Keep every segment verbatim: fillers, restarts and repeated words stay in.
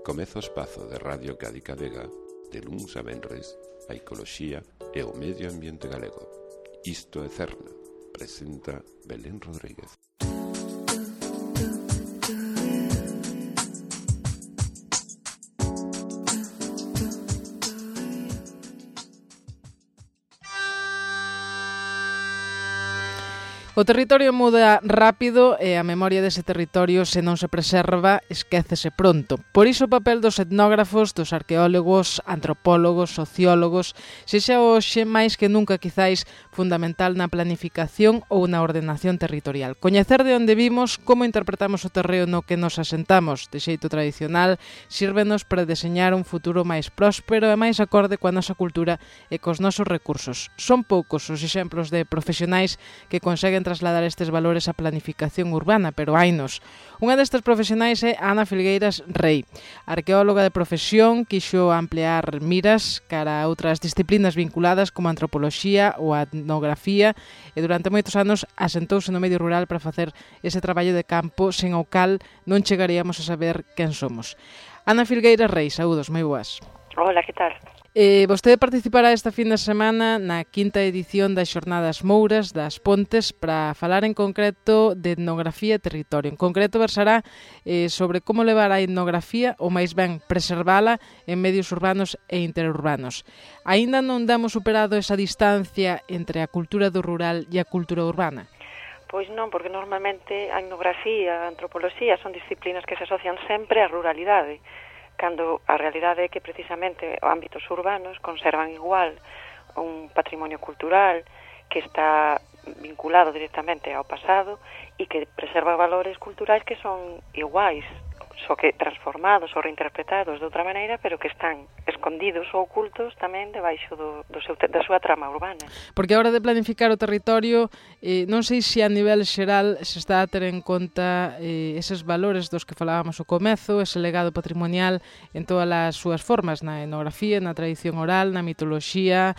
Comeza o espazo de Radio Cádica Vega de luns a venres a ecoloxía e o medio ambiente galego. Isto é Cerna, presenta Belén Rodríguez. O territorio muda rápido e a memoria dese territorio, se non se preserva, esquécese pronto. Por iso o papel dos etnógrafos, dos arqueólogos, antropólogos, sociólogos, sexa hoxe máis que nunca quizáis fundamental na planificación ou na ordenación territorial. Coñecer de onde vimos, como interpretamos o terreo no que nos asentamos, de xeito tradicional, sírvenos para deseñar un futuro máis próspero e máis acorde coa nosa cultura e cos nosos recursos. Son poucos os exemplos de profesionais que conseguen trasladar estes valores á planificación urbana, pero hainos. Unha destas profesionais é Ana Filgueiras Rei, arqueóloga de profesión, quixo ampliar miras cara a outras disciplinas vinculadas como a antropoloxía ou a etnografía e durante moitos anos asentouse no medio rural para facer ese traballo de campo sen o cal non chegaríamos a saber quen somos. Ana Filgueiras Rei, saúdos, moi boas. Hola, que tal? Eh, vostede participará esta fin de semana na quinta edición das Xornadas Mouras das Pontes para falar en concreto de etnografía e territorio. En concreto versará eh, sobre como levar a etnografía ou máis ben preservala en medios urbanos e interurbanos. Aínda non damos superado esa distancia entre a cultura do rural e a cultura urbana? Pois non, porque normalmente a etnografía, a antropoloxía son disciplinas que se asocian sempre á ruralidade, cando a realidade é que precisamente os ámbitos urbanos conservan igual un patrimonio cultural que está vinculado directamente ao pasado e que preserva valores culturais que son iguais, só que transformados ou reinterpretados de outra maneira, pero que están escondidos ou ocultos tamén debaixo do, do seu, da súa trama urbana. Porque a hora de planificar o territorio, eh, non sei se a nivel xeral se está a ter en conta eh, eses valores dos que falábamos ao comezo, ese legado patrimonial en todas as súas formas, na etnografía, na tradición oral, na mitoloxía,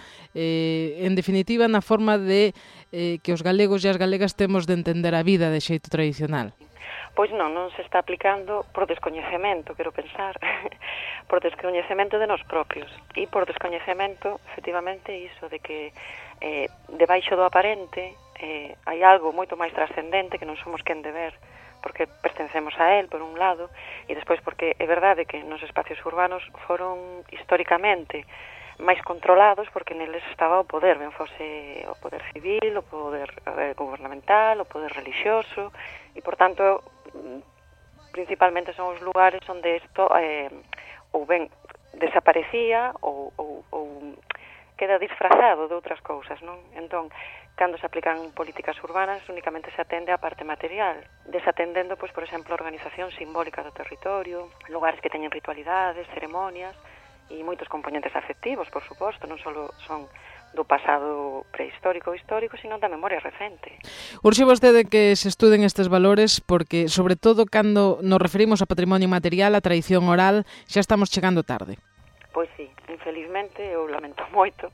eh, en definitiva na forma de eh, que os galegos e as galegas temos de entender a vida de xeito tradicional. Pois non, non se está aplicando por descoñecemento, quero pensar, por descoñecemento de nós propios e por descoñecemento, efectivamente, iso de que eh, debaixo do aparente eh, hai algo moito máis trascendente que non somos quen de ver, porque pertencemos a él, por un lado, e despois porque é verdade que nos espacios urbanos foron históricamente máis controlados porque neles estaba o poder, ben fose o poder civil, o poder eh, gubernamental, o poder religioso, e, por tanto, principalmente son os lugares onde isto eh, ou ben desaparecía ou, ou, ou queda disfrazado de outras cousas, non? Entón, cando se aplican políticas urbanas, únicamente se atende á parte material, desatendendo, pois, por exemplo, a organización simbólica do territorio, lugares que teñen ritualidades, ceremonias, e moitos componentes afectivos, por suposto, non só son do pasado prehistórico ou histórico, sino da memoria recente. Urxe vostede que se estuden estes valores porque, sobre todo, cando nos referimos a patrimonio material, a tradición oral, xa estamos chegando tarde. Pois sí, infelizmente, eu lamento moito,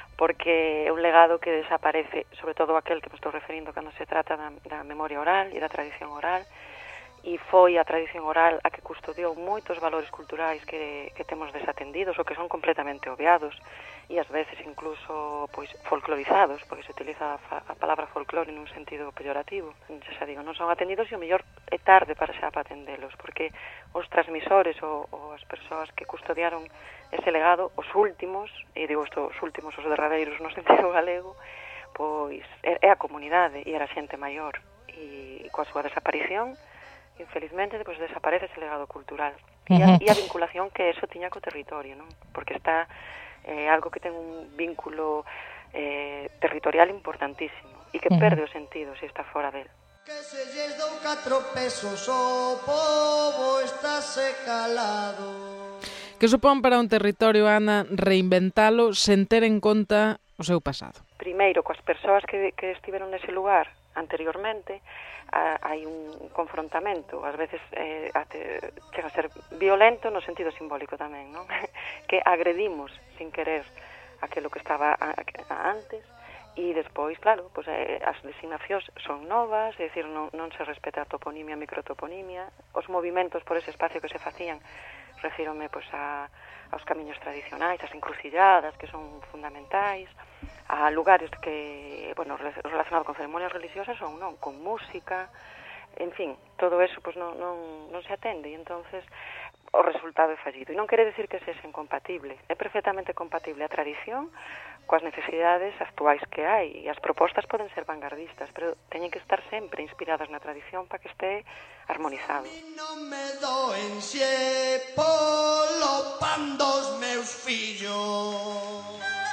porque é un legado que desaparece, sobre todo aquel que me estou referindo cando se trata da, da memoria oral e da tradición oral, e foi a tradición oral a que custodiou moitos valores culturais que, que temos desatendidos ou que son completamente obviados e ás veces incluso pois folclorizados, porque se utiliza a, a palabra folclore nun sentido peyorativo. Xa digo, non son atendidos e o mellor é tarde para xa para atendelos, porque os transmisores ou, ou as persoas que custodiaron ese legado, os últimos, e digo isto, os últimos, os derradeiros no sentido galego, pois é, é a comunidade e era xente maior e, e coa súa desaparición, infelizmente, depois desaparece ese legado cultural e a, e a vinculación que eso tiña co territorio, non? Porque está eh, algo que ten un vínculo eh, territorial importantísimo e que perde o sentido se está fora del. Que se lles dou catro pesos o pobo estáse calado. Que supón para un territorio, Ana, reinventalo sen ter en conta o seu pasado? Primeiro, coas persoas que, que estiveron nese lugar anteriormente, a, hai un confrontamento, ás veces eh, ate, chega a ser violento no sentido simbólico tamén, non? Que agredimos sin querer aquilo que estaba a, a antes E despois, claro, pois, eh, as designacións son novas, é dicir, non, non se respeta a toponimia, a microtoponimia, os movimentos por ese espacio que se facían, refírome pois, a, aos camiños tradicionais, as encrucilladas, que son fundamentais, a lugares que, bueno, relacionados con ceremonias religiosas ou non, con música, en fin, todo eso pois, non, non, non se atende, e entonces o resultado é fallido. E non quere decir que sexa incompatible, é perfectamente compatible a tradición coas necesidades actuais que hai, e as propostas poden ser vanguardistas, pero teñen que estar sempre inspiradas na tradición para que este armonizado. Non me doen xe polo pan dos meus fillos.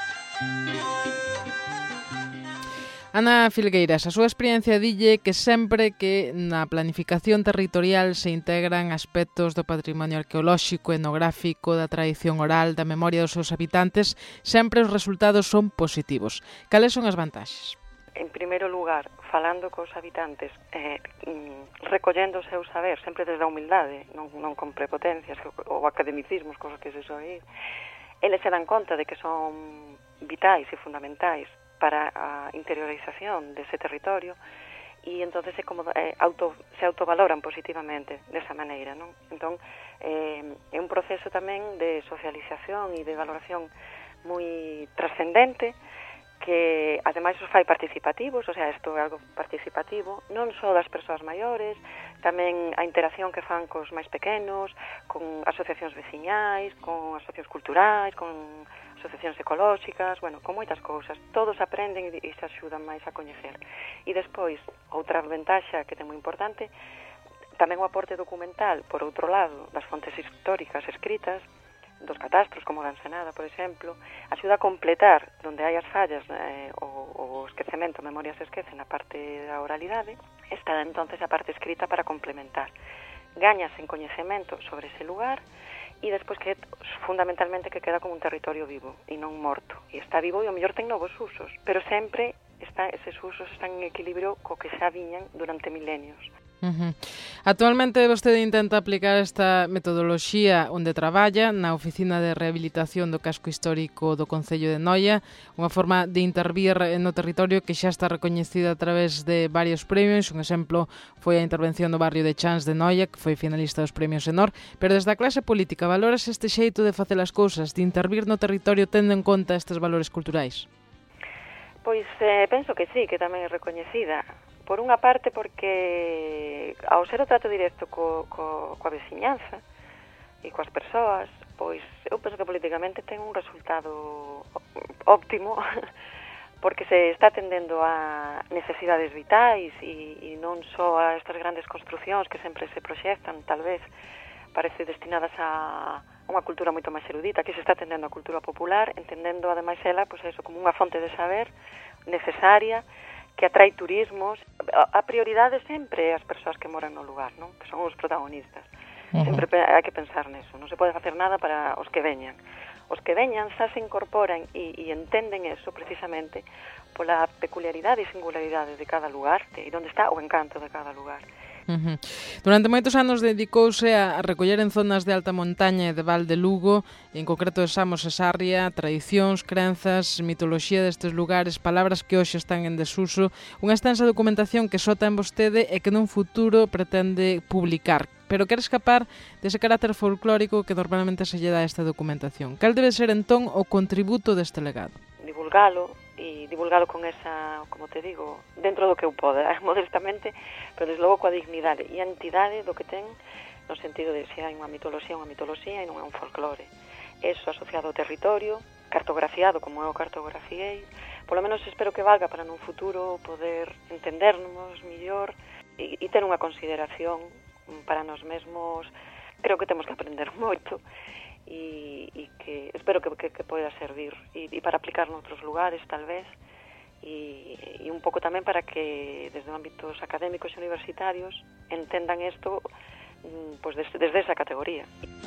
Ana Filgueiras, a súa experiencia dille que sempre que na planificación territorial se integran aspectos do patrimonio arqueolóxico, etnográfico, da tradición oral, da memoria dos seus habitantes, sempre os resultados son positivos. Cales son as vantaxes? En primeiro lugar, falando cos habitantes, eh, recollendo o seu saber, sempre desde a humildade, non, non con prepotencias ou academicismos, cosas que se soe ir, eles se dan conta de que son vitais e fundamentais para a interiorización dese territorio, e entonces é como eh, auto, se autovaloran positivamente desa maneira, non? Entón, eh, é un proceso tamén de socialización e de valoración moi trascendente, que ademais os fai participativos, o sea, isto é algo participativo, non só das persoas maiores, tamén a interacción que fan cos máis pequenos, con asociacións veciñais, con asociacións culturais, con asociacións ecolóxicas, bueno, con moitas cousas. Todos aprenden e se axudan máis a coñecer. E despois, outra ventaxa que é moi importante, tamén o aporte documental, por outro lado, das fontes históricas escritas, dos catastros, como da Ensenada, por exemplo, axuda a completar onde hai as fallas eh, o, o esquecemento, a memoria se esquece na parte da oralidade, está entonces a parte escrita para complementar. Gañas en coñecemento sobre ese lugar, e despois que fundamentalmente que queda como un territorio vivo e non morto. E está vivo e ao mellor ten novos usos, pero sempre está, eses usos están en equilibrio co que xa viñan durante milenios. Uh-huh. Actualmente vostede intenta aplicar esta metodoloxía onde traballa na Oficina de Rehabilitación do Casco Histórico do Concello de Noia, unha forma de intervir no territorio que xa está recoñecida a través de varios premios. Un exemplo foi a intervención do barrio de Chans de Noia, que foi finalista dos premios Enor, pero desde a clase política valoras este xeito de facer as cousas, de intervir no territorio tendo en conta estes valores culturais? Pois eh, penso que sí, que tamén é recoñecida. Por unha parte porque ao ser o trato directo co, co, coa veciñanza e coas persoas, pois eu penso que políticamente ten un resultado óptimo porque se está atendendo a necesidades vitais e, e non só a estas grandes construcións que sempre se proxectan, tal vez parece destinadas a unha cultura moito máis erudita, que se está atendendo a cultura popular, entendendo ademais ela pois eso, como unha fonte de saber necesaria, que atrai turismos. A prioridade sempre é as persoas que moran no lugar, non? Que son os protagonistas. Uh-huh. Sempre hai que pensar neso. Non se pode facer nada para os que veñan. Os que veñan xa se incorporan e, e entenden eso precisamente pola peculiaridade e singularidade de cada lugar e onde está o encanto de cada lugar. Uh-huh. Durante moitos anos dedicouse a recoller en zonas de alta montaña e de Val de Lugo, en concreto de Samos e Sarria, tradicións, crenzas, mitoloxía destes lugares, palabras que hoxe están en desuso, unha extensa documentación que só ten vostede e que nun futuro pretende publicar. Pero quere escapar dese carácter folclórico que normalmente se lle dá a esta documentación. Cal debe ser entón o contributo deste legado? Divulgalo, e divulgalo con esa, como te digo, dentro do que eu poda, modestamente, pero desde logo coa dignidade e a entidade do que ten, no sentido de se hai unha mitoloxía, unha mitoloxía e non é un folclore. Eso asociado ao territorio, cartografiado como eu cartografiei, polo menos espero que valga para nun futuro poder entendernos mellor e, e ter unha consideración para nós mesmos. Creo que temos que aprender moito e, e que espero que, que, que poida servir e, e para aplicar noutros lugares tal vez e, e un pouco tamén para que desde ámbitos académicos e universitarios entendan isto pues, desde, desde esa categoría.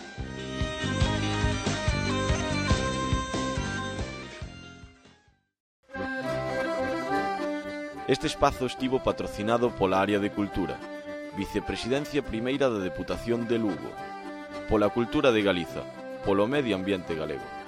Este espazo estivo patrocinado pola Área de Cultura, Vicepresidencia Primeira da Deputación de Lugo, pola Cultura de Galiza, polo Medio Ambiente Galego.